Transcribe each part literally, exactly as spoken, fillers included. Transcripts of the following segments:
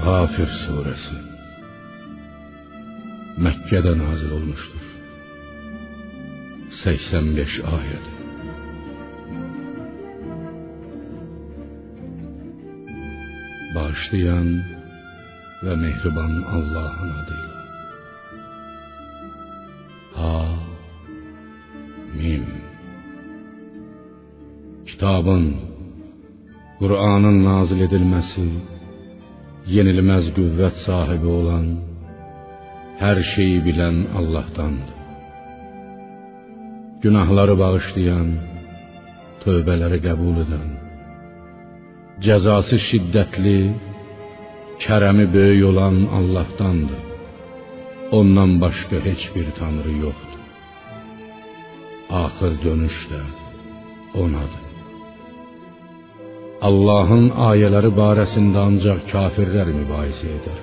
Kafir suresi Mekke'de nazil olmuştur. seksen beş ayet. Bağışlayan ve mehriban Allah'ın adıyla. Ha Mim. Kitabın, Kur'an'ın nazil edilmesi, yenilmez qüvvət sahibi olan, her şeyi bilen Allah'tandır. Günahları bağışlayan, tövbələri qəbul edən, cəzası şiddətli, kərəmi böyük olan Allah'tandır. Ondan başka hiçbir tanrı yoktur. Axır dönüş də onadır. Allah'ın ayələri barəsində ancaq kafirlər mübahisə edər.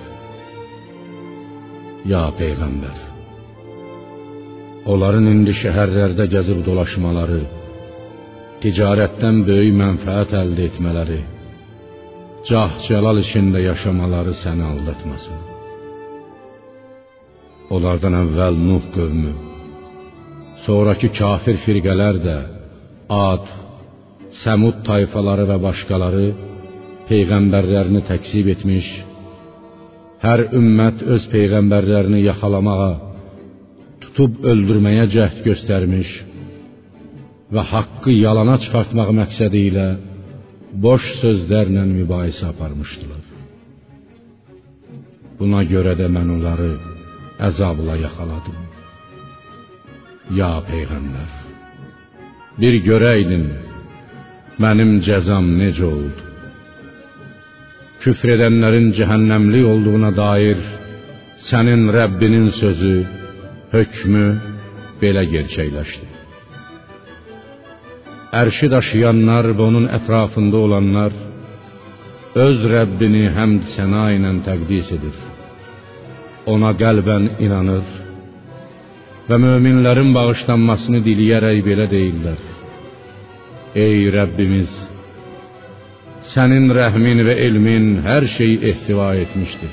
Ya Peyğəmbər, onların indi şəhərlərdə gəzib dolaşmaları, ticarətdən böyük mənfəət əldə etmələri, cah-cəlal içində yaşamaları səni aldatmasın. Onlardan əvvəl Nuh qövmü, sonraki kafir firqələr də Ad, Səmud tayfaları və başqaları peyğəmbərlərini təkzib etmiş, hər ümmət öz peyğəmbərlərini yaxalamağa, tutub öldürməyə cəhd göstərmiş və haqqı yalana çıxartmaq məqsədi ilə boş sözlərlə mübahisə aparmışdılar. Buna görə də mən onları əzabla yaxaladım. Ya Peyğəmbər, bir görəydin mənim cəzam necə oldu? Küfr edənlərin cəhənnəmli olduğuna dair sənin Rəbbinin sözü, hökmü belə gerçəkləşdi. Ərşi daşıyanlar və onun ətrafında olanlar öz Rəbbini həmd səna ilə təqdis edir. Ona qəlbən inanır və möminlərin bağışlanmasını diləyərək belə deyirlər: Ey Rəbbimiz, sənin rəhmin və elmin hər şeyi ehtiva etmişdir.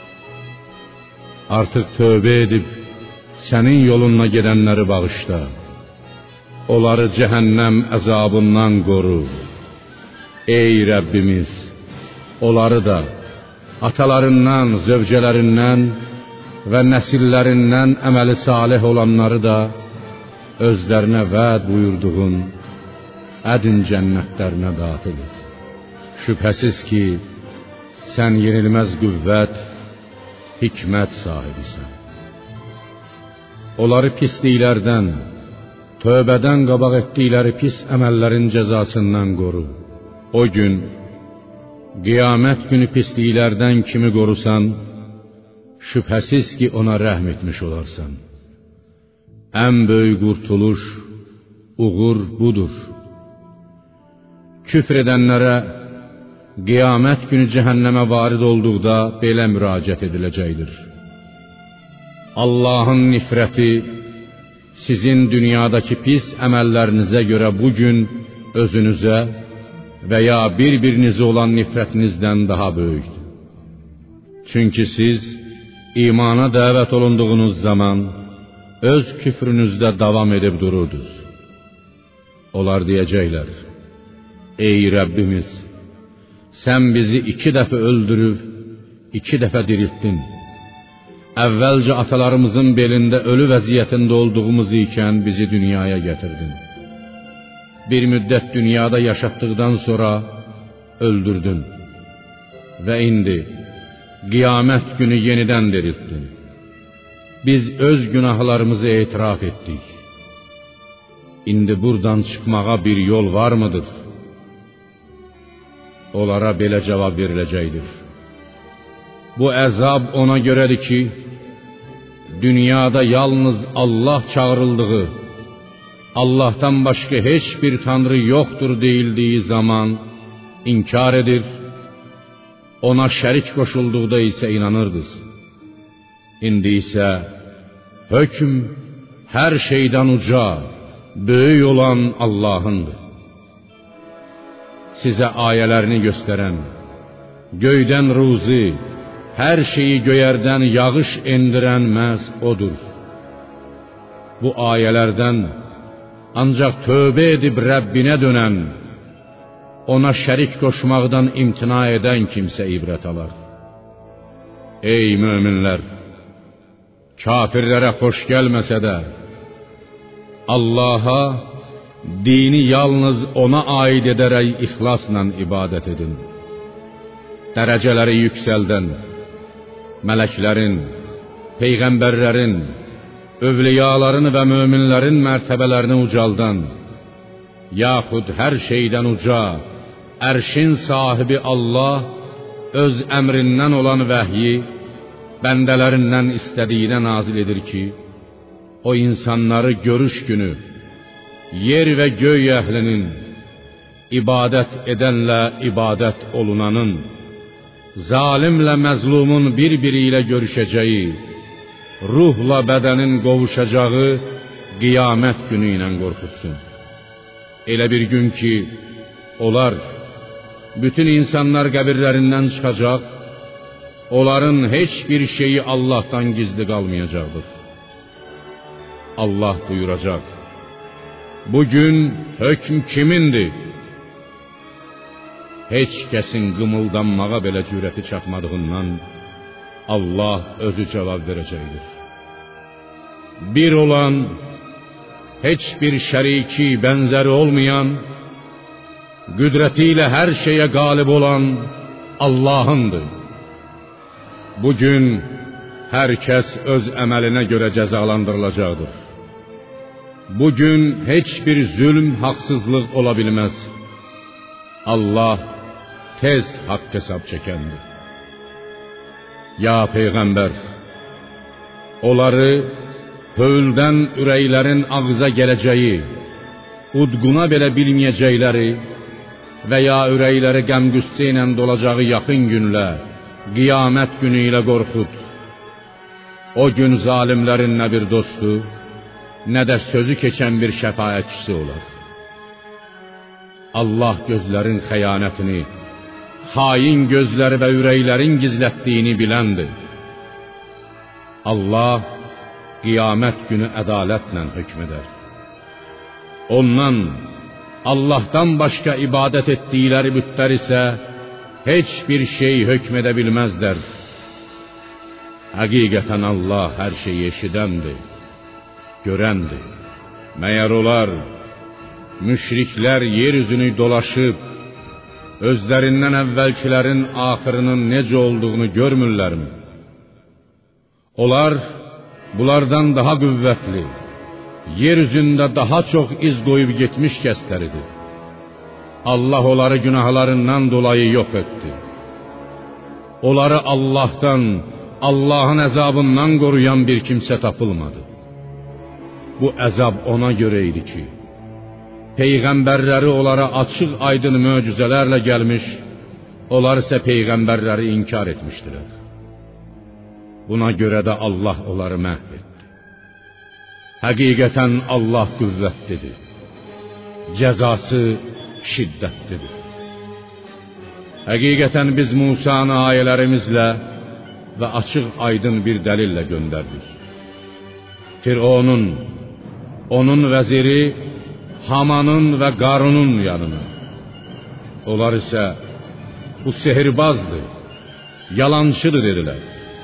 Artıq tövbə edib sənin yolunla gedənləri bağışla. Onları cəhənnəm əzabından qoru. Ey Rəbbimiz, onları da atalarından, zövcələrindən və nəsillərindən əməli salih olanları da özlərinə vəd buyurduğun ədin cənnətlərinə daxil et. Şübhəsiz ki, sən yenilməz qüvvət, hikmət sahibisən. Onları pisliklərdən, tövbədən qabaq etdikləri pis əməllərin cəzasından qoru. O gün, qiyamət günü pisliklərdən kimi qorusan, şübhəsiz ki, ona rəhm etmiş olarsan. Ən böyük qurtuluş, uğur budur. Küfr edənlərə qiyamət günü cəhənnəmə varid olduqda belə müraciət ediləcəkdir: Allahın nifrəti sizin dünyadakı pis əməllərinizə görə bugün özünüzə və ya bir-birinizə olan nifrətinizdən daha böyükdür. Çünki siz imana dəvət olunduğunuz zaman öz küfrünüzdə davam edib dururdunuz. Onlar deyəcəklər: Ey Rəbbimiz, sən bizi iki dəfə öldürüb, iki dəfə diriltdin. Əvvəlcə atalarımızın belində ölü vəziyyətində olduğumuz ikən bizi dünyaya gətirdin. Bir müddət dünyada yaşatdıqdan sonra öldürdün. Və indi qiyamət günü yenidən diriltdin. Biz öz günahlarımızı etiraf etdik. İndi buradan çıxmağa bir yol var mıdır? Onlara belə cavab veriləcəkdir: Bu əzab ona görədir ki, dünyada yalnız Allah çağırıldığı, Allah'tan başka hiçbir tanrı yoktur deyildiği zaman inkar edir, ona şərik qoşulduqda ise inanırdınız. İndi ise hökm her şeyden uca, böyük olan Allah'ındır. Size ayələrini gösteren, göyden ruzi, hər şeyi göyərdən yağış endirən məhz odur. Bu ayələrdən ancaq tövbə edib Rəbbinə dönən, ona şərik qoşmaqdan imtina edən kimsə ibrət alar. Ey möminlər! Kafirlərə xoş gəlməsə də, Allaha, dini yalnız ona aid edərək ixlasla ibadət edin. Dərəcələri yüksəldən, mələklərin, peyğəmbərlərin, övliyaların və möminlərin mərtəbələrini ucaldan, yaxud hər şeydən uca, ərşin sahibi Allah öz əmrindən olan vəhyi bəndələrindən istədiyinə nazil edir ki, o insanları görüş günü yer və göy əhlinin, ibadət edənlə ibadət olunanın, zalimlə məzlumun bir-biri ilə görüşəcəyi, ruhla bədənin qovuşacağı qiyamət günü ilə qorxutsun. Elə bir gün ki, onlar, bütün insanlar qəbirlərindən çıxacaq, onların heç bir şeyi Allah'tan gizli qalmayacaqdır. Allah buyuracaq: bugün hökm kimindir? Heç kəsin qımıldanmağa belə cürəti çatmadığından Allah özü cavab verəcəkdir. Bir olan, heç bir şəriki, bənzəri olmayan, qüdrəti ilə hər şeyə qalib olan Allah'ındır. Bugün hər kəs öz əməlinə görə cəzalandırılacaqdır. Bugün heç bir zülm, haqsızlıq ola bilməz. Allah tez haqq hesab çəkəndir. Ya Peyğəmbər, onları hövldən ürəklərin ağza gələcəyi, udquna belə bilməyəcəkləri və ya ürəkləri qəm-qüssə ilə dolacağı yaxın günlə, qiyamət günü ilə qorxut. O gün zalimlərin nə bir dostu, nə də sözü keçən bir şəfaətçisi olar. Allah gözlərin xəyanətini, hain gözləri və ürəklərin gizlətdiyini biləndir. Allah qiyamət günü ədalətlə hökm edər. Ondan, Allah'tan başqa ibadət etdikləri bütlər isə heç bir şey hökm edə bilməzlər. Həqiqətən Allah hər şeyi eşidəndir, görəndir. Məyər onlar, müşriklər yer üzünü dolaşıb, özlərindən əvvəlkilərin axırının necə olduğunu görmürlərmi? Onlar, bunlardan daha qüvvətli, yer üzündə daha çox iz qoyub getmiş kəsləridir. Allah onları günahlarından dolayı yox etdi. Onları Allah'tan, Allah'ın əzabından qoruyan bir kimsə tapılmadı. Bu əzab ona görə idi ki, Peyğəmbərləri onlara açıq aydın möcüzələrlə gəlmiş, onlar isə Peyğəmbərləri inkar etmişdilər. Buna görə də Allah onları məhv etdi. Həqiqətən Allah qüvvətlidir, cəzası şiddətlidir. Həqiqətən biz Musanı ayələrimizlə və açıq aydın bir dəlillə göndərdik. Fironun, onun vəziri Hamanın və Qarunun yanına. Onlar isə bu sehirbazdır, yalancıdır dedilər.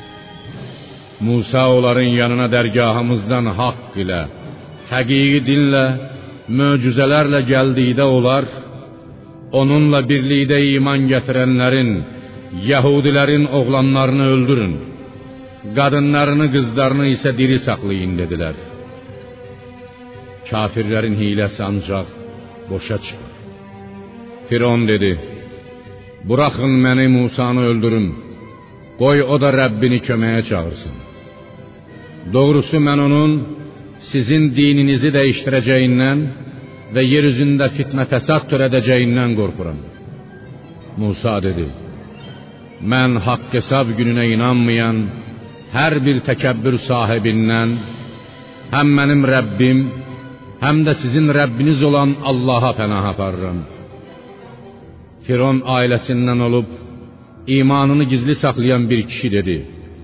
Musa onların yanına dərgahımızdan haqq ilə, həqiqi dinlə, möcüzələrlə gəldikdə onlar, onunla birlikdə iman gətirənlərin, Yahudilərin oğlanlarını öldürün, qadınlarını, qızlarını isə diri saxlayın dedilər. Kafirlərin hiləsi ancaq boşa çıxır. Firon dedi: buraxın məni, Musanı öldürün, qoy o da Rəbbini köməyə çağırsın. Doğrusu mən onun sizin dininizi dəyişdirəcəyindən və yer üzündə fitnə fəsad törədəcəyindən qorxuram. Musa dedi: mən haqq hesab gününə inanmayan hər bir təkəbbür sahibindən həm mənim Rəbbim, həm də sizin Rəbbiniz olan Allaha pənah aparıram. Firon ailəsindən olub imanını gizli saxlayan bir kişi dedi: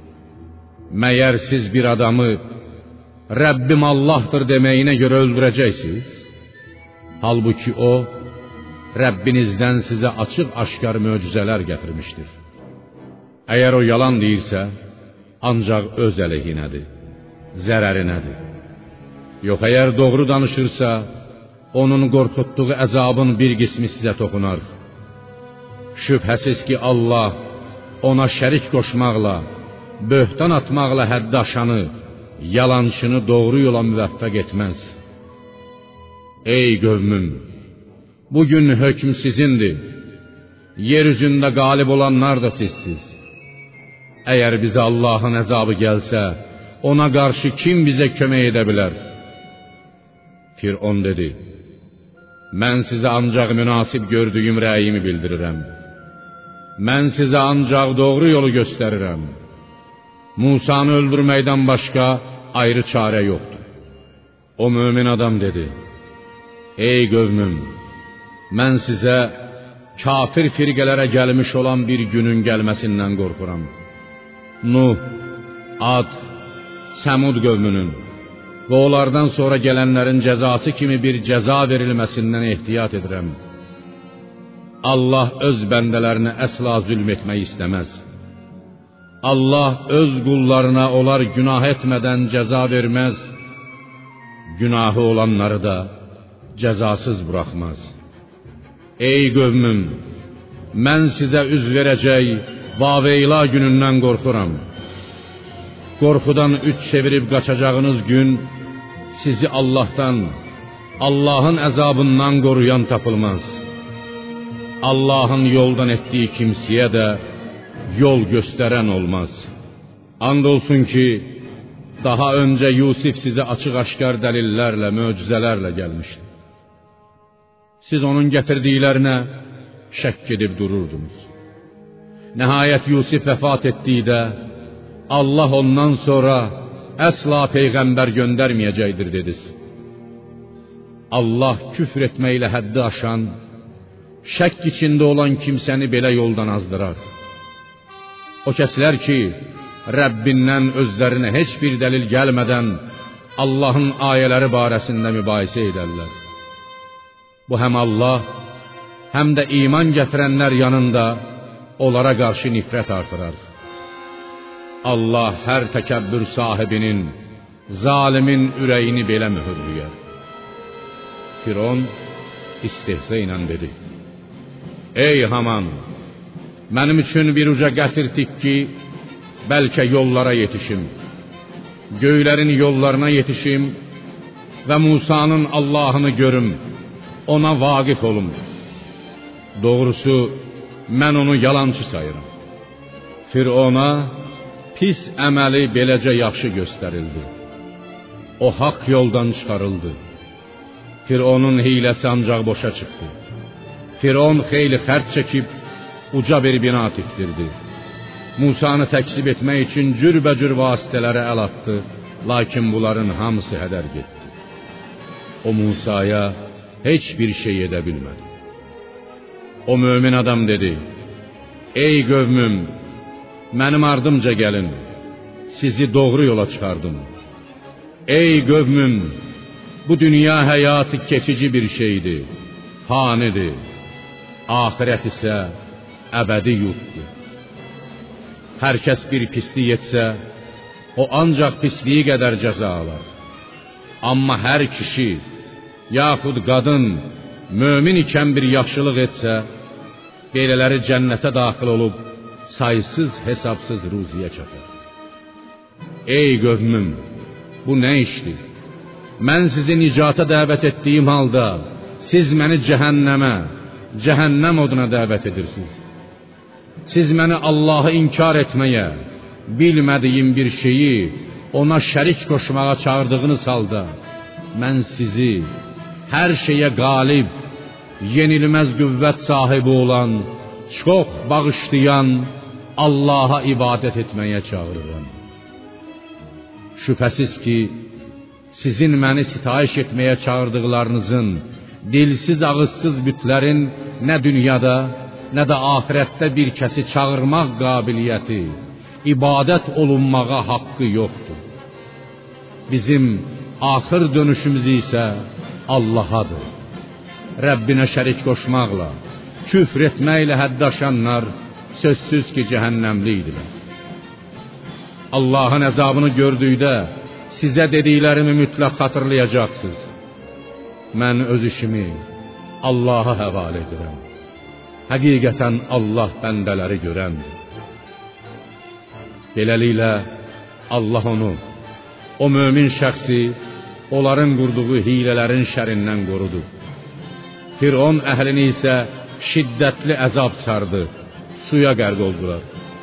"Məyər siz bir adamı Rəbbim Allah'tır deməyinə görə öldürəcəksiniz? Halbuki o, Rəbbinizdən sizə açıq-aşkar möcüzələr gətirmişdir. Əgər o yalan deyirsə, ancaq öz əleyhinədir, zərərinədir. Yox, əgər doğru danışırsa, onun qorxutduğu əzabın bir qismi sizə toxunar. Şübhəsiz ki, Allah ona şərik qoşmaqla, böhtan atmaqla həddi aşanı, yalançını doğru yola müvəffəq etməz. Ey qövmüm, bugün hökm sizindir. Yer üzündə qalib olanlar da sizsiz. Əgər bizə Allahın əzabı gəlsə, ona qarşı kim bizə kömək edə bilər?" Firon dedi: "Mən sizə ancaq münasib gördüyüm rəyimi bildirirəm. Mən sizə ancaq doğru yolu göstərirəm. Musanı öldürməkdən başqa ayrı çarə yoxdur." O mömin adam dedi: "Ey qövmüm, mən sizə kafir firqələrə gəlmiş olan bir günün gəlməsindən qorxuram. Nuh, Ad, Səmud qövmünün və onlardan sonra gələnlərin cəzası kimi bir cəza verilməsindən ehtiyat edirəm. Allah öz bəndələrinə əsla zülm etmək istəməz. Allah öz qullarına onlar günah etmədən cəza verməz. Günahı olanları da cəzasız buraxmaz. Ey qövmüm, mən sizə üz verəcək Vaveyla günündən qorxuram. Qorxudan üç çevirib qaçacağınız gün sizi Allah'tan, Allah'ın əzabından qoruyan tapılmaz. Allah'ın yoldan etdiyi kimsəyə də yol göstərən olmaz. And olsun ki, daha öncə Yusif sizə açıq-aşkar dəlillərlə, möcüzələrlə gəlmişdi. Siz onun gətirdiklərinə şək edib dururdunuz. Nəhayət Yusif vəfat etdikdə, Allah ondan sonra əsla peyğəmbər göndərməyəcəkdir dediniz. Allah küfr etməklə həddi aşan, şək içində olan kimsəni belə yoldan azdırar. O kəslər ki, Rəbbindən özlərinə heç bir dəlil gəlmədən Allah'ın ayələri barəsində mübahisə edərlər. Bu həm Allah, həm də iman gətirənlər yanında onlara qarşı nifrət artırar. Allah hər təkəbbür sahibinin, zalimin ürəyini belə mühürlüyər. Firon istehza ilə dedi: "Ey Haman, mənim üçün bir uca qəsr tik ki, bəlkə yollara yetişim, göylərin yollarına yetişim və Musa'nın Allah'ını görüm, ona vaqif olum. Doğrusu, mən onu yalancı sayıram." Firona pis əməli beləcə yaxşı göstərildi. O haqq yoldan çıxarıldı. Fironun hiyləsi ancaq boşa çıxdı. Firon xeyli xərc çəkib uca bir bina tikdirdi. Musanı təksib etmək üçün cürbəcür vasitələrə əl atdı, lakin bunların hamısı hədər getdi. O Musaya heç bir şey edə bilmədi. O mömin adam dedi: "Ey qövmüm, mənim ardımca gəlin, sizi doğru yola çıxardım. Ey qövmüm, bu dünya həyatı keçici bir şeydir, fanidir. Ahirət isə əbədi yurtdur. Hər kəs bir pislik etsə, o ancaq pisliyi qədər cəza alar. Amma hər kişi, yaxud qadın, mömin ikən bir yaxşılıq etsə, belələri cənnətə daxil olub, saysız hesabsız ruziyə çatar. Ey qövmüm, bu nə işdir? Mən sizi nicata dəvət etdiyim halda, siz məni cəhənnəmə, cəhənnəm oduna dəvət edirsiniz. Siz məni Allah'ı inkar etməyə, bilmədiyim bir şeyi ona şərik qoşmağa çağırdığınız halda, mən sizi hər şeyə qalib, yenilməz qüvvət sahibi olan, çox bağışlayan Allah'a ibadət etməyə çağırıram. Şübhəsiz ki, sizin məni sitayiş etməyə çağırdıqlarınızın, dilsiz ağızsız bütlərin nə dünyada, nə də axirətdə bir kəsi çağırmaq qabiliyyəti, ibadət olunmağa haqqı yoxdur. Bizim axır dönüşümüz isə Allahadır. Rəbbinə şərik qoşmaqla, küfr etməklə hədd aşanlar sözsüz ki, cəhənnəmli idilər. Allahın əzabını gördükdə sizə dediklərimi mütləq xatırlayacaqsınız. Mən öz işimi Allaha həvalə edirəm. Həqiqətən Allah bəndələri görəndir. Beləliklə, Allah onu, o mömin şəxsi, onların qurduğu hilələrin şərindən qorudu. Firon əhlini isə şiddətli əzab sardı, suya qərq oldular.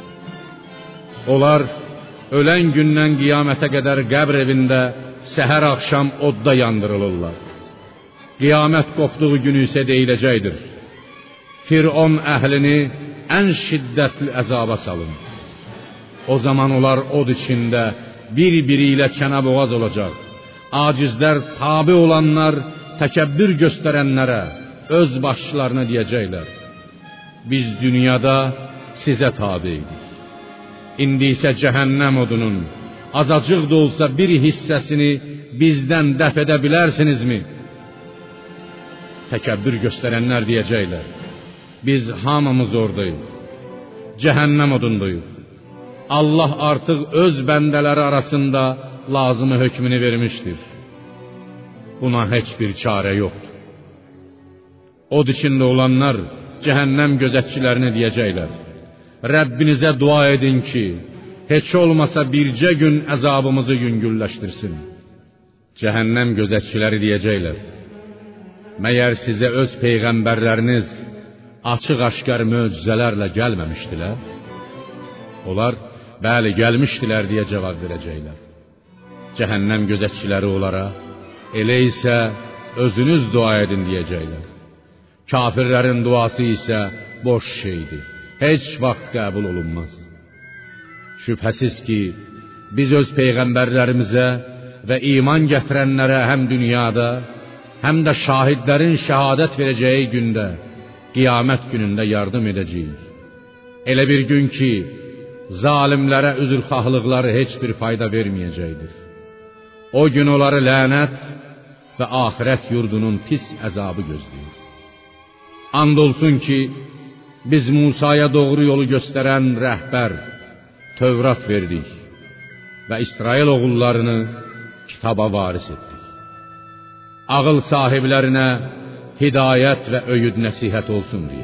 Onlar ölən gündən qiyamətə qədər qəbr evində səhər axşam odda yandırılırlar. Qiyamət qopduğu günü isə deyiləcəkdir: Firon əhlini ən şiddətli əzaba salın. O zaman onlar od içində bir-biri ilə kənə-boğaz olacaq. Acizlər tabi olanlar təkəbbür göstərənlərə öz başlarına deyəcəklər: biz dünyada sizə tabi idik. İndi isə cəhənnəm odunun azacıq da olsa bir hissəsini bizdən dəf edə bilərsinizmi? Təkəbbür göstərənlər deyəcəklər: biz hamımız oradayıq, cəhənnəm odundayıq. Allah artıq öz bəndələri arasında lazımı hökmünü vermişdir. Buna heç bir çarə yoxdur. Od içində olanlar cəhənnəm gözətçilərinə deyəcəklər: Rəbbinizə dua edin ki, heç olmasa bircə gün əzabımızı yüngülləşdirsin. Cəhənnəm gözətçiləri deyəcəklər: məyər sizə öz peyğəmbərləriniz açıq-aşkar möcüzələrlə gəlməmişdilər? Onlar, bəli, gəlmişdilər deyə cavab verəcəklər. Cəhənnəm gözətçiləri onlara, elə isə özünüz dua edin deyəcəklər. Kafirlərin duası isə boş şeydir, heç vaxt qəbul olunmaz. Şübhəsiz ki, biz öz peyğəmbərlərimizə və iman gətirənlərə həm dünyada, həm də şahidlərin şəhadət verəcəyi gündə, qiyamət günündə yardım edəcəyik. Elə bir gün ki, zalimlərə üzrxahlıqları heç bir fayda verməyəcəkdir. O gün onları lənət və axirət yurdunun pis əzabı gözləyir. And olsun ki, biz Musaya doğru yolu göstərən rəhbər, Tövrat verdik və İsrail oğullarını kitaba varis etdik. Ağıl sahiblərinə hidayət və öyüd nəsihət olsun deyə.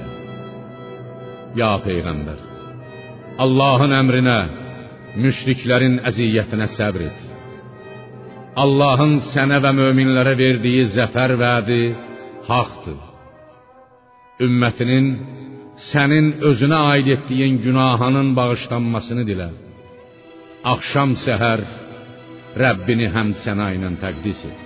Ya Peyğəmbər, Allahın əmrinə, müşriklərin əziyyətinə səbr et. Allahın sənə və möminlərə verdiyi zəfər vədi haqdır. Ümmətinin sənin özünə aid etdiyin günahının bağışlanmasını dilə. Axşam səhər Rəbbini həmd sənə ilə təqdis et.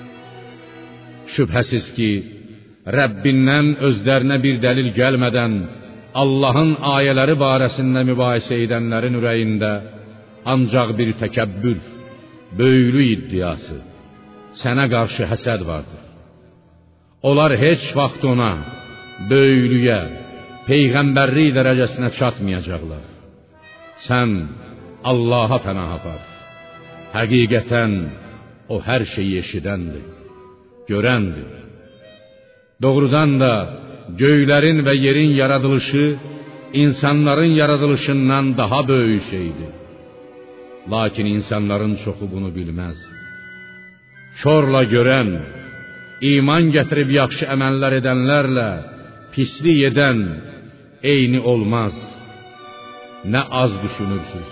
Şübhəsiz ki, Rəbbindən özlərinə bir dəlil gəlmədən Allahın ayələri barəsində mübahisə edənlərin ürəyində ancaq bir təkəbbür, böyüklük iddiası, sənə qarşı həsəd vardır. Onlar heç vaxt ona, böyüklüyə, peyğəmbərlik dərəcəsinə çatmayacaqlar. Sən Allaha pənah apar. Həqiqətən o hər şeyi eşidəndir, görəndir. Doğrudan da göylərin və yerin yaradılışı insanların yaradılışından daha böyük şeydir. Lakin insanların çoxu bunu bilməz. Körlə görən, iman gətirib yaxşı əməllər edənlərlə pislik edən eyni olmaz. Nə az düşünürsüz.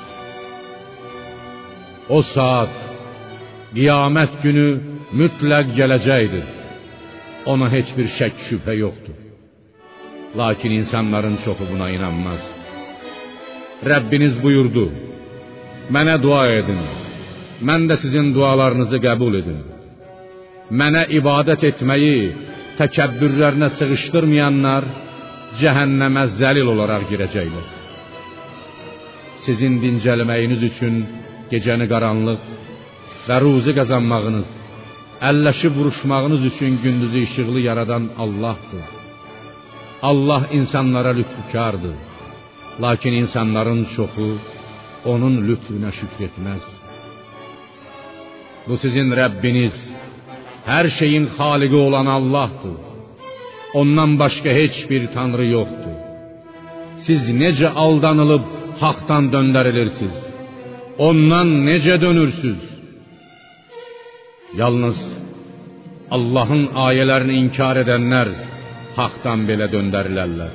O saat, qiyamət günü mütləq gələcəkdir. Ona heç bir şək şübhə yoxdur. Lakin insanların çoxu buna inanmaz. Rəbbiniz buyurdu: mənə dua edin, mən də sizin dualarınızı qəbul edin. Mənə ibadət etməyi təkəbbürlərinə sığışdırmayanlar cəhənnəmə zəlil olaraq girəcəklər. Sizin dincəlməyiniz üçün gecəni qaranlıq və ruzi qazanmağınız, əlləşib vuruşmağınız üçün gündüzü işıqlı yaradan Allahdır. Allah insanlara lütfükardır. Lakin insanların çoxu onun lütfüne şükretmez. Bu sizin Rəbbiniz, hər şeyin xaliqi olan Allahdır. Ondan başqa heç bir tanrı yoxdur. Siz necə aldanılıb haqdan döndərilirsiniz? Ondan necə dönürsüz? Yalnız Allah'ın ayələrini inkar edənlər haqdan belə döndərilərlər.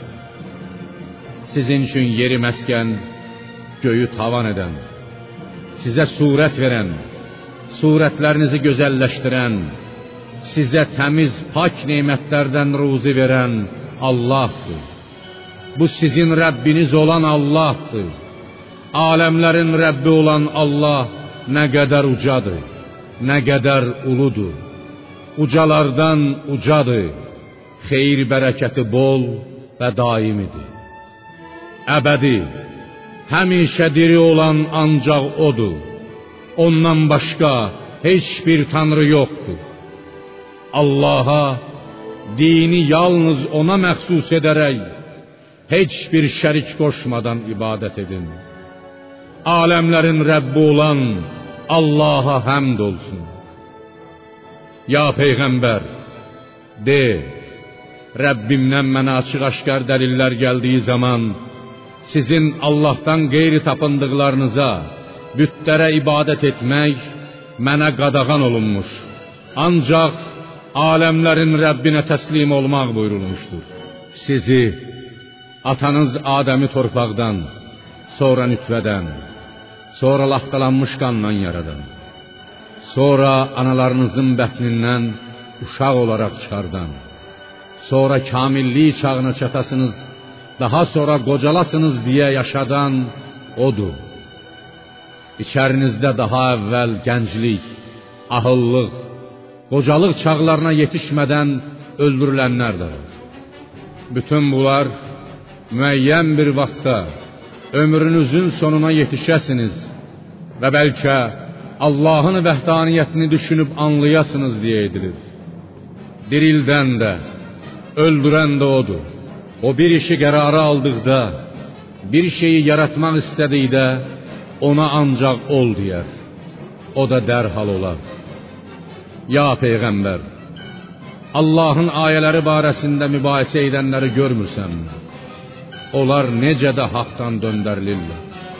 Sizin üçün yeri məskən, göyü tavan edən, sizə surət verən, surətlərinizi gözəlləşdirən, sizə təmiz, pak nemətlərdən ruzi verən Allahdır. Bu sizin Rəbbiniz olan Allahdır. Aləmlərin Rəbbi olan Allah nə qədər ucadır, nə qədər uludur. Ucalardan ucadır, xeyir bərəkəti bol və daimidir. Əbədi, həmişə diri olan ancaq odur. Ondan başqa heç bir tanrı yoxdur. Allah'a dini yalnız ona məxsus edərək, heç bir şərik qoşmadan ibadət edin. Aləmlərin Rəbbi olan Allah'a həmd olsun. Ya Peyğəmbər, de, Rəbbimdən mənə açıq-aşkar dəlillər gəldiyi zaman, sizin Allah'tan qeyri tapındıqlarınıza, bütlərə ibadət etmək mənə qadağan olunmuş. Ancaq aləmlərin Rəbbinə təslim olmaq buyurulmuşdur. Sizi atanız Adəmi torpaqdan, sonra nütvədən, sonra laxtalanmış qanla yaradan, sonra analarınızın bətnindən uşaq olaraq çıxardan, sonra kamillik çağına çatasınız, daha sonra qocalasınız deyə yaşadan odur. İçərinizdə daha əvvəl gənclik, ahıllıq, qocalıq çağlarına yetişmədən öldürülənlər də var. Bütün bunlar müəyyən bir vaxtda ömrünüzün sonuna yetişəsiniz və bəlkə Allah'ın vəhdaniyyətini düşünüb anlayasınız deyə edilir. Dirildən də, öldürən də odur. O bir işi qərara aldıqda, bir şeyi yaratmaq istədikdə, ona ancaq ol deyər. O da dərhal olar. Ya Peyğəmbər, Allah'ın ayələri barəsində mübahisə edənləri görmürsənmi? Onlar necə də haqdan döndərilirlər.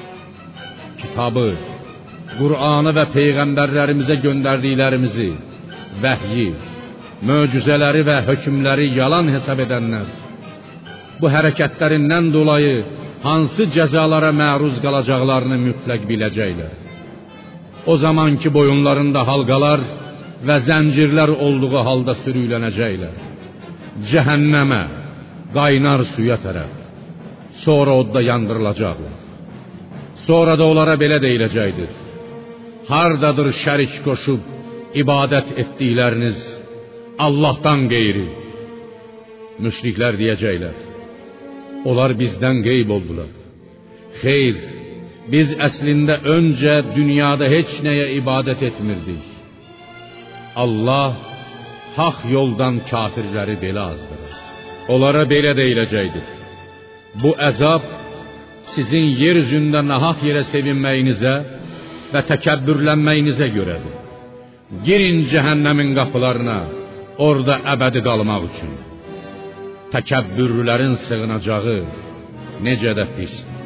Kitabı, Qur'anı və Peyğəmbərlərimizə göndərdiklərimizi, vəhyi, möcüzələri və hökmləri yalan hesab edənlər, bu hərəkətlərindən dolayı hansı cəzalara məruz qalacaqlarını mütləq biləcəklər. O zaman ki boyunlarında halqalar və zəncirlər olduğu halda sürüklənəcəklər. Cəhənnəmə, qaynar suya tərəf. Sonra odda yandırılacaqlar. Sonra da onlara belə deyiləcəkdir: hardadır şərik qoşub ibadət etdikləriniz Allah'tan qeyri? Müşriklər deyəcəklər: onlar bizdən qeyb oldular. Xeyr, biz əslində öncə dünyada heç nəyə ibadət etmirdik. Allah haq yoldan kafirləri belə azdırır. Onlara belə deyiləcəkdir: bu əzab sizin yer üzündə nahaq yerə sevinməyinizə və təkəbbürlənməyinizə görədir. Girin cəhənnəmin qapılarına, orada əbədi qalmaq üçün. Təkəbbürlərin sığınacağı necə də pisdir.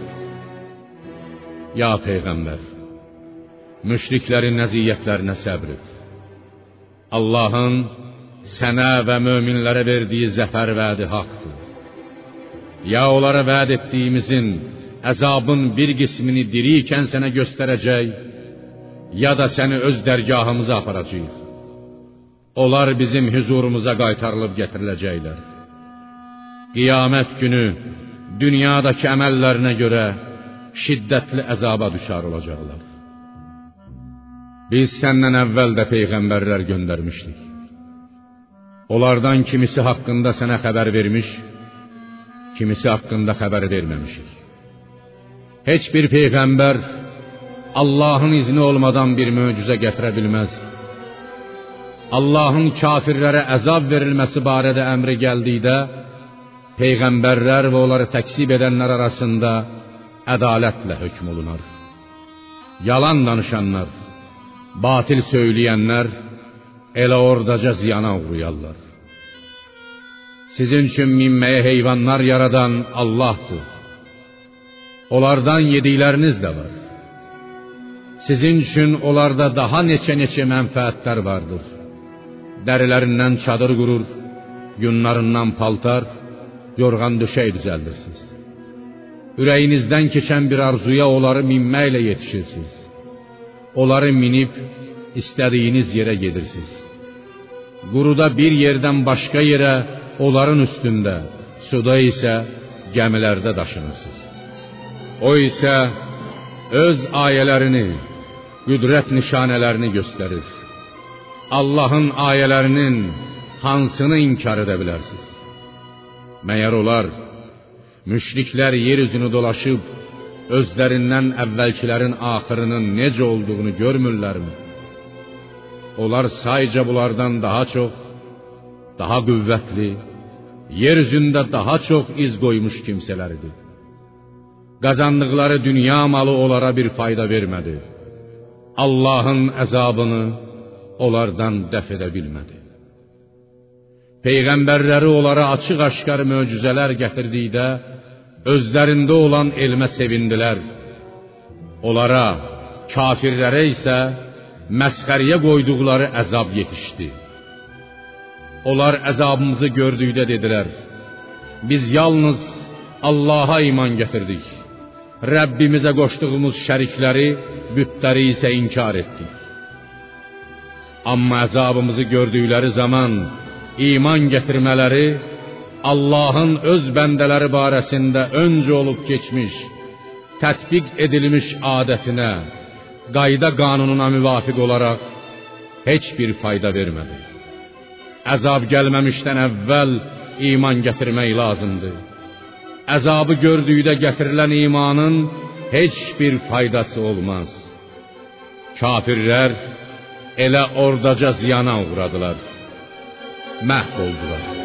Ya Peyğəmbər, müşriklərin əziyyətlərinə səbr et. Allah'ın sənə və möminlərə verdiyi zəfər vədi haqdır. Ya onlara vəd etdiyimizin əzabın bir qismini dirikən sənə göstərəcək, ya da səni öz dərgahımıza aparacaq. Onlar bizim huzurumuza qaytarılıb gətiriləcəklər. Qiyamət günü dünyadakı əməllərinə görə şiddətli əzaba düşar olacaqlar. Biz səndən əvvəl də peyğəmbərlər göndərmişdik. Onlardan kimisi haqqında sənə xəbər vermiş, kimisi haqqında xəbər verməmişik. Heç bir peyğəmbər Allah'ın izni olmadan bir möcüzə gətirə bilməz. Allah'ın kafirlərə əzab verilməsi barədə əmri gəldikdə, peyğəmbərlər və onları təksib edənlər arasında ədalətlə hökm olunar. Yalan danışanlar, batil söyləyənlər elə ordaca ziyana uğrayarlar. Sizin üçün minməyə heyvanlar yaradan Allahdır. Onlardan yedikləriniz də var. Sizin üçün onlarda daha neçə-neçə mənfəətlər vardır. Dərilərindən çadır qurur, yunlarından paltar, yorğan döşək düzəldirsiniz. Ürəyinizdən keçən bir arzuya onları minməklə yetişirsiniz. Onları minib istədiyiniz yerə gedirsiniz. Quruda bir yerdən başqa yerə, onların üstündə, suda isə gəmilərdə daşınırsınız. O isə öz ayələrini, qüdrət nişanələrini göstərir. Allahın ayələrinin hansını inkar edə bilərsiniz? Məyər onlar, müşriklər yer üzünü dolaşıb, özlərindən əvvəlkilərin axırının necə olduğunu görmürlərmi? Onlar sayca bunlardan daha çox, daha qüvvətli, yer üzündə daha çox iz qoymuş kimsələridir. Qazandıqları dünya malı onlara bir fayda vermədi. Allahın əzabını onlardan dəf edə bilmədi. Peyğəmbərləri onlara açıq-aşkar möcüzələr gətirdikdə, özlərində olan elmə sevindilər. Onlara, kafirlərə isə məsxəriyə qoyduqları əzab yetişdi. Onlar əzabımızı gördükdə dedilər, biz yalnız Allaha iman gətirdik. Rəbbimizə qoşduğumuz şərikləri, bütləri isə inkar etdik. Amma əzabımızı gördükləri zaman iman gətirmələri Allahın öz bəndələri barəsində öncə olub keçmiş, tətbiq edilmiş adətinə, qayda qanununa müvafiq olaraq heç bir fayda vermədi. Əzab gəlməmişdən əvvəl iman gətirmək lazımdır. Əzabı gördükdə gətirilən imanın heç bir faydası olmaz. Kafirlər elə ordaca ziyana uğradılar, məhv oldular.